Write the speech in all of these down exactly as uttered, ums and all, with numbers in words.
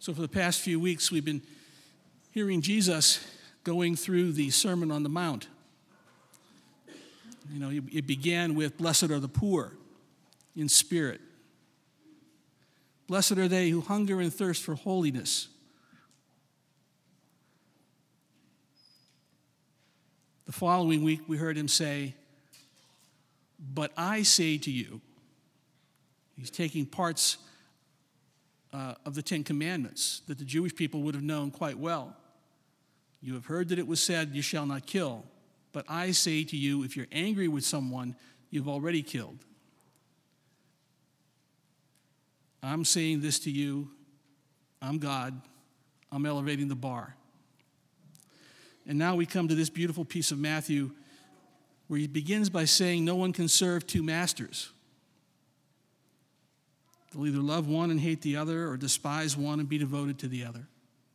So for the past few weeks, we've been hearing Jesus going through the Sermon on the Mount. You know, it began with, "Blessed are the poor in spirit. Blessed are they who hunger and thirst for holiness." The following week, we heard him say, "But I say to you," he's taking parts uh, of the Ten Commandments that the Jewish people would have known quite well. "You have heard that it was said, 'You shall not kill.' But I say to you, if you're angry with someone, you've already killed. I'm saying this to you. I'm God. I'm elevating the bar." And now we come to this beautiful piece of Matthew where he begins by saying no one can serve two masters. They'll either love one and hate the other, or despise one and be devoted to the other.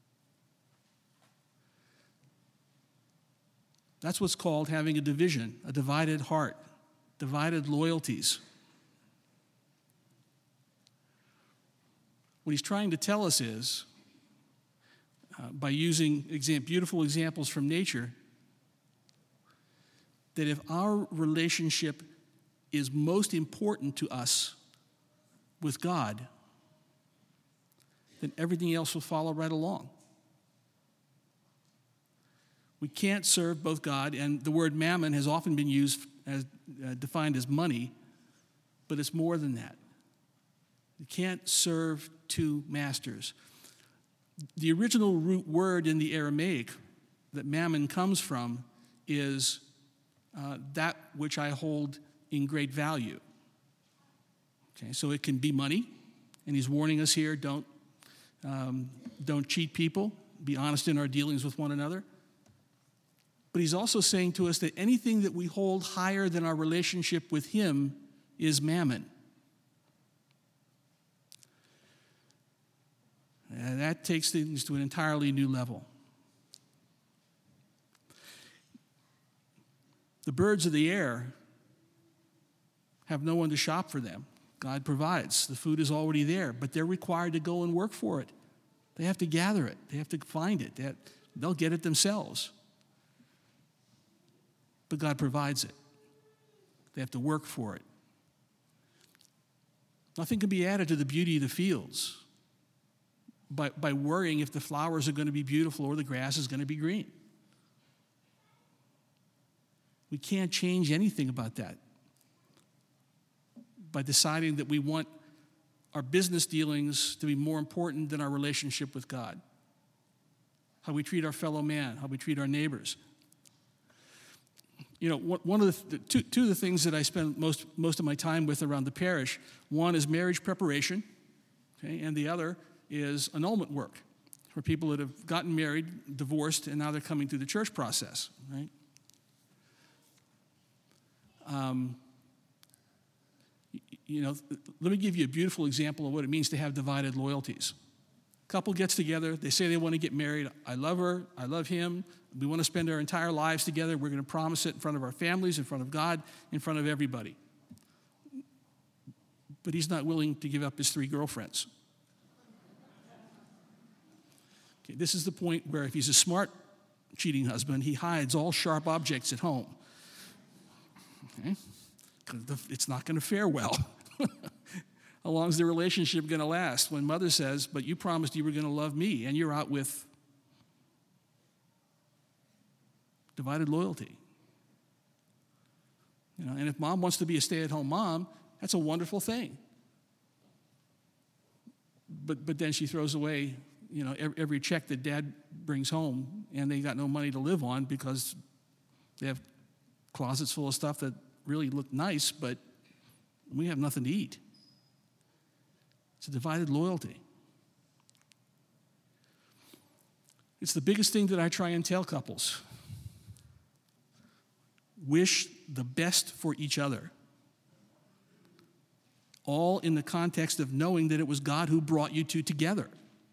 That's what's called having a division, a divided heart, divided loyalties. What he's trying to tell us is, uh, by using exam- beautiful examples from nature, that if our relationship is most important to us with God, then everything else will follow right along. We can't serve both God, and the word mammon has often been used as uh, defined as money, but it's more than that. You can't serve two masters. The original root word in the Aramaic that mammon comes from is uh, that which I hold in great value. Okay, so it can be money, and he's warning us here, don't, um, don't cheat people, be honest in our dealings with one another. But he's also saying to us that anything that we hold higher than our relationship with him is mammon. And that takes things to an entirely new level. The birds of the air have no one to shop for them. God provides. The food is already there, but they're required to go and work for it. They have to gather it. They have to find it. They have, they'll get it themselves. But God provides it. They have to work for it. Nothing can be added to the beauty of the fields by, by worrying if the flowers are going to be beautiful or the grass is going to be green. We can't change anything about that by deciding that we want our business dealings to be more important than our relationship with God. How we treat our fellow man, how we treat our neighbors. You know, one of the two, two of the things that I spend most most of my time with around the parish, one is marriage preparation, okay, and the other is annulment work for people that have gotten married, divorced, and now they're coming through the church process, right? Um, you know, let me give you a beautiful example of what it means to have divided loyalties. Couple gets together, they say they want to get married. I love her, I love him. We want to spend our entire lives together. We're going to promise it in front of our families, in front of God, in front of everybody. But he's not willing to give up his three girlfriends. Okay, this is the point where if he's a smart cheating husband, he hides all sharp objects at home. Okay? Because it's not going to fare well. How long is the relationship going to last? When mother says, "But you promised you were going to love me," and you're out with divided loyalty. You know, and if mom wants to be a stay-at-home mom, that's a wonderful thing. But but then she throws away, you know, every, every check that dad brings home, and they got no money to live on because they have closets full of stuff that really look nice, but we have nothing to eat. It's a divided loyalty. It's the biggest thing that I try and tell couples. Wish the best for each other. All in the context of knowing that it was God who brought you two together.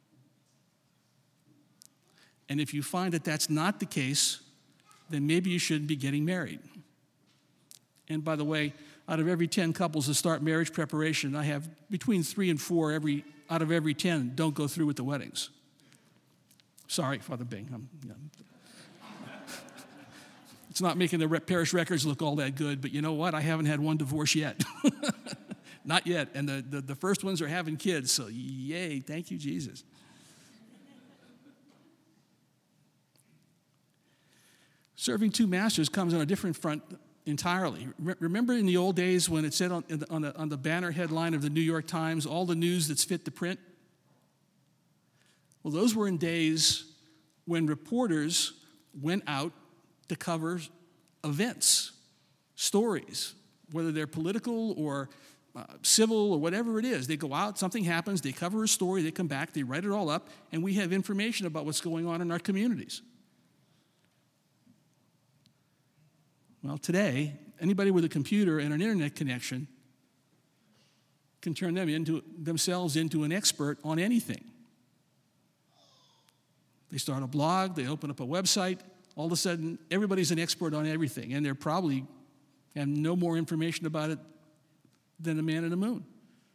And if you find that that's not the case, then maybe you shouldn't be getting married. And by the way, out of every ten couples that start marriage preparation, I have between three and four every out of every ten don't go through with the weddings. Sorry, Father Bing. I'm, you know, it's not making the parish records look all that good, but you know what? I haven't had one divorce yet. Not yet. And the, the, the first ones are having kids, so yay, thank you, Jesus. Serving two masters comes on a different front entirely. Remember in the old days when it said on, the, on, the, on the banner headline of the New York Times, all the news that's fit to print? Well, those were in days when reporters went out to cover events, stories, whether they're political or uh, civil or whatever it is. They go out, something happens, they cover a story, they come back, they write it all up, and we have information about what's going on in our communities. Well, today, anybody with a computer and an internet connection can turn them into, themselves into an expert on anything. They start a blog, they open up a website, all of a sudden, everybody's an expert on everything, and they're probably have no more information about it than the man in the moon.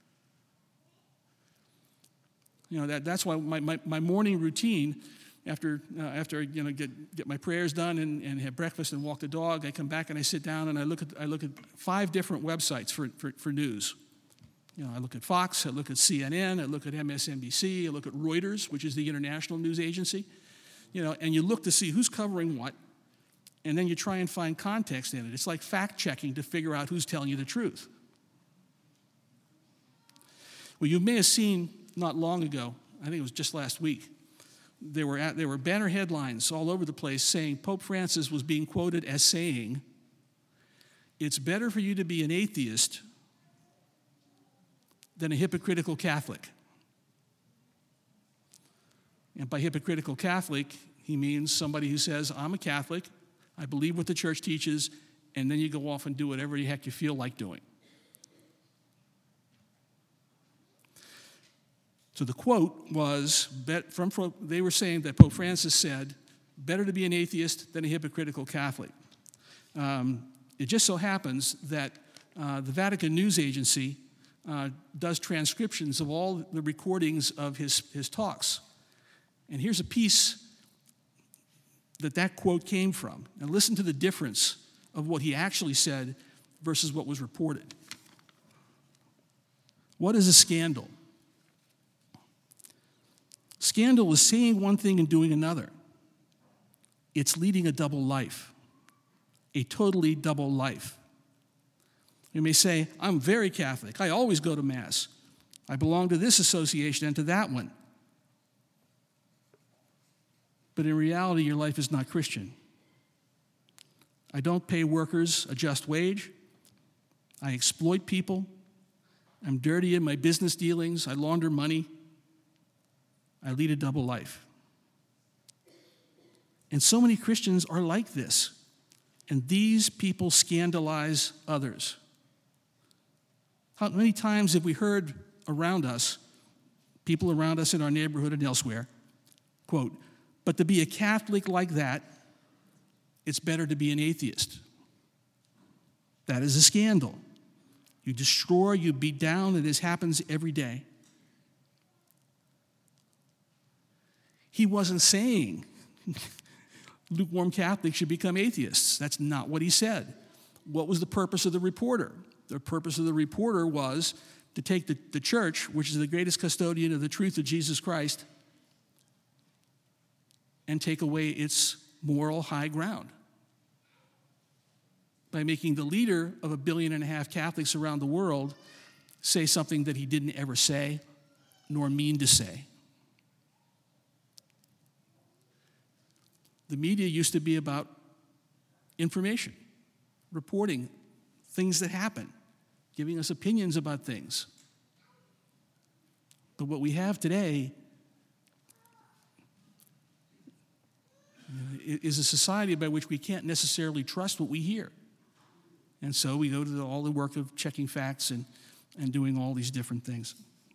You know, that, that's why my, my, my morning routine, after uh, after you know get get my prayers done and, and have breakfast and walk the dog, I come back and I sit down and I look at I look at five different websites for, for, for news. You know, I look at Fox, I look at C N N, I look at M S N B C, I look at Reuters, which is the international news agency. You know, and you look to see who's covering what, and then you try and find context in it. It's like fact-checking to figure out who's telling you the truth. Well, you may have seen not long ago, I think it was just last week, there were, at, there were banner headlines all over the place saying Pope Francis was being quoted as saying, "It's better for you to be an atheist than a hypocritical Catholic." And by hypocritical Catholic, he means somebody who says, I'm a Catholic, I believe what the church teaches, and then you go off and do whatever the heck you feel like doing. So the quote was, from, they were saying that Pope Francis said, better to be an atheist than a hypocritical Catholic. Um, it just so happens that uh, the Vatican News Agency uh, does transcriptions of all the recordings of his, his talks. And here's a piece that that quote came from. And listen to the difference of what he actually said versus what was reported. What is a scandal? Scandal is saying one thing and doing another. It's leading a double life, a totally double life. You may say, I'm very Catholic. I always go to Mass. I belong to this association and to that one. But in reality, your life is not Christian. I don't pay workers a just wage. I exploit people. I'm dirty in my business dealings. I launder money. I lead a double life. And so many Christians are like this. And these people scandalize others. How many times have we heard around us, people around us in our neighborhood and elsewhere, quote, but to be a Catholic like that, it's better to be an atheist. That is a scandal. You destroy, you beat down, and this happens every day. He wasn't saying lukewarm Catholics should become atheists. That's not what he said. What was the purpose of the reporter? The purpose of the reporter was to take the, the church, which is the greatest custodian of the truth of Jesus Christ, and take away its moral high ground by making the leader of a billion and a half Catholics around the world say something that he didn't ever say nor mean to say. The media used to be about information, reporting things that happen, giving us opinions about things. But what we have today is a society by which we can't necessarily trust what we hear. And so we go to the, all the work of checking facts and, and doing all these different things.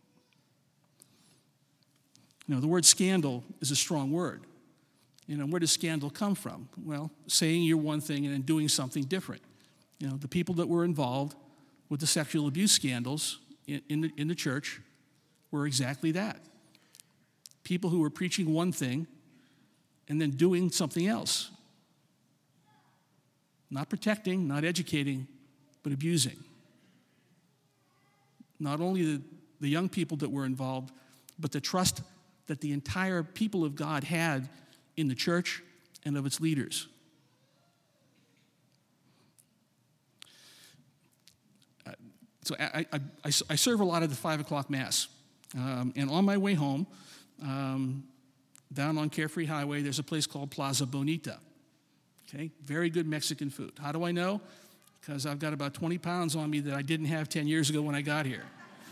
You know, the word scandal is a strong word. You know, where does scandal come from? Well, saying you're one thing and then doing something different. You know, the people that were involved with the sexual abuse scandals in, in, the, in the church were exactly that. People who were preaching one thing and then doing something else. Not protecting, not educating, but abusing. Not only the, the young people that were involved, but the trust that the entire people of God had in the church and of its leaders. Uh, so I, I, I, I serve a lot of the five o'clock Mass. Um, and on my way home, um, down on Carefree Highway, there's a place called Plaza Bonita. Okay, very good Mexican food. How do I know? Because I've got about twenty pounds on me that I didn't have ten years ago when I got here.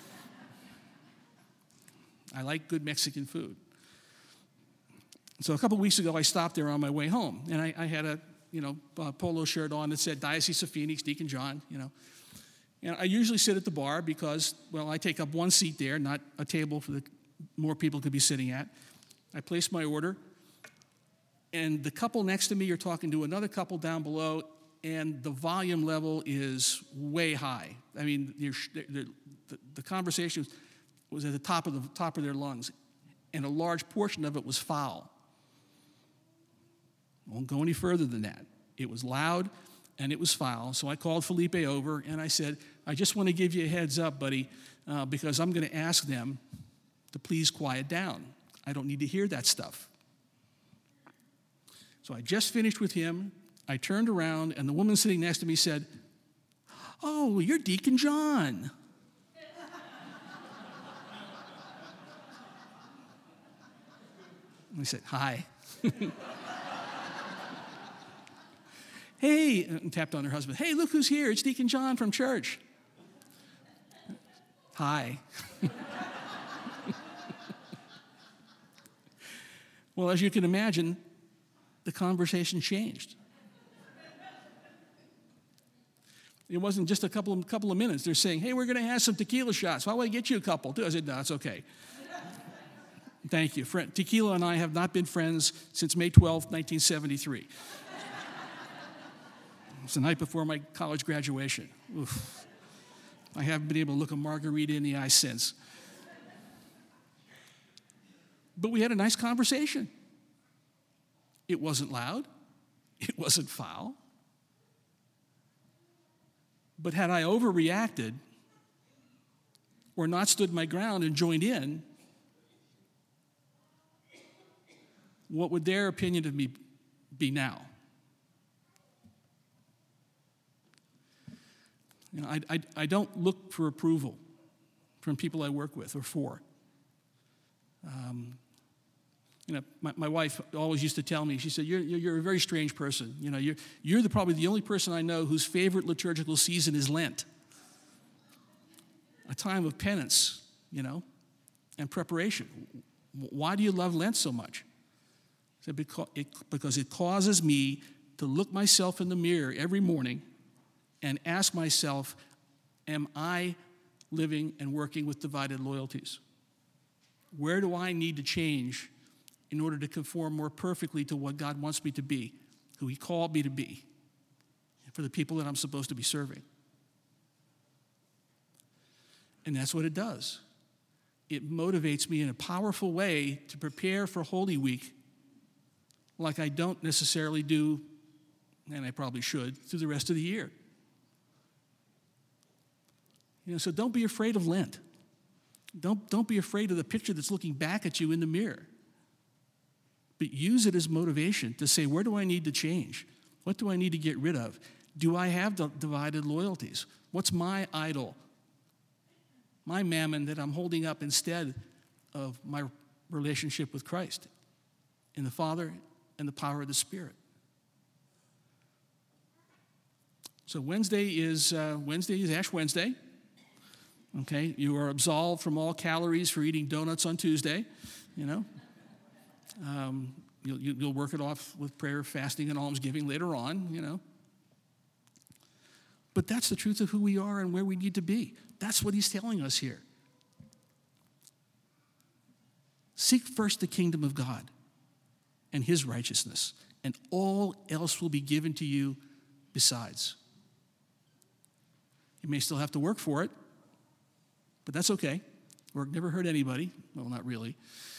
I like good Mexican food. So a couple weeks ago, I stopped there on my way home, and I, I had a you know a polo shirt on that said Diocese of Phoenix, Deacon John. You know, and I usually sit at the bar because, well, I take up one seat there, not a table for the more people could be sitting at. I place my order, and the couple next to me are talking to another couple down below, and the volume level is way high. I mean, you're, the, the, the conversation was at the top of the top of their lungs, and a large portion of it was foul. I won't go any further than that. It was loud, and it was foul. So I called Felipe over, and I said, I just want to give you a heads up, buddy, uh, because I'm going to ask them to please quiet down. I don't need to hear that stuff. So I just finished with him. I turned around, and the woman sitting next to me said, "Oh, you're Deacon John." I said, "Hi." "Hey," and tapped on her husband. "Hey, look who's here. It's Deacon John from church." "Hi." Well, as you can imagine, the conversation changed. It wasn't just a couple of, couple of minutes. They're saying, "Hey, we're going to have some tequila shots. Why don't I get you a couple?" I said, "No, it's okay. Thank you. Friend, tequila and I have not been friends since May twelfth, nineteen seventy-three. It was the night before my college graduation. Oof. I haven't been able to look a margarita in the eye since. But we had a nice conversation. It wasn't loud. It wasn't foul. But had I overreacted or not stood my ground and joined in, what would their opinion of me be now? You know, I, I, I don't look for approval from people I work with or for. Um, you know, my, my wife always used to tell me, she said, you're, you're, you're a very strange person. You know, you're, you're the, probably the only person I know whose favorite liturgical season is Lent. A time of penance, you know, and preparation. Why do you love Lent so much? I said, because it, because it causes me to look myself in the mirror every morning and ask myself, am I living and working with divided loyalties? Where do I need to change in order to conform more perfectly to what God wants me to be, who He called me to be, for the people that I'm supposed to be serving? And that's what it does. It motivates me in a powerful way to prepare for Holy Week like I don't necessarily do, and I probably should, through the rest of the year. You know, so don't be afraid of Lent. Don't, don't be afraid of the picture that's looking back at you in the mirror. But use it as motivation to say, where do I need to change? What do I need to get rid of? Do I have the divided loyalties? What's my idol? My mammon that I'm holding up instead of my relationship with Christ in the Father and the power of the Spirit. So Wednesday is uh, Wednesday is Ash Wednesday. Okay, you are absolved from all calories for eating donuts on Tuesday. You know, um, you'll, you'll work it off with prayer, fasting, and almsgiving later on. You know, but that's the truth of who we are and where we need to be. That's what He's telling us here. Seek first the kingdom of God and His righteousness, and all else will be given to you besides. You may still have to work for it, but that's okay. or never hurt anybody. Well, not really.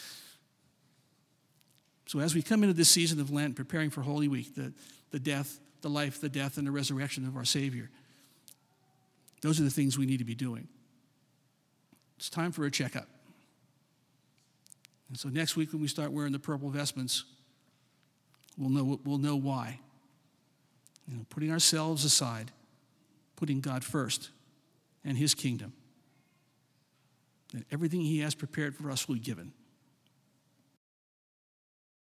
So as we come into this season of Lent, preparing for Holy Week, the, the death, the life, the death, and the resurrection of our Savior, those are the things we need to be doing. It's time for a checkup. And so next week when we start wearing the purple vestments, we'll know, we'll know why. You know, putting ourselves aside, putting God first and his kingdom. And everything he has prepared for us will be given.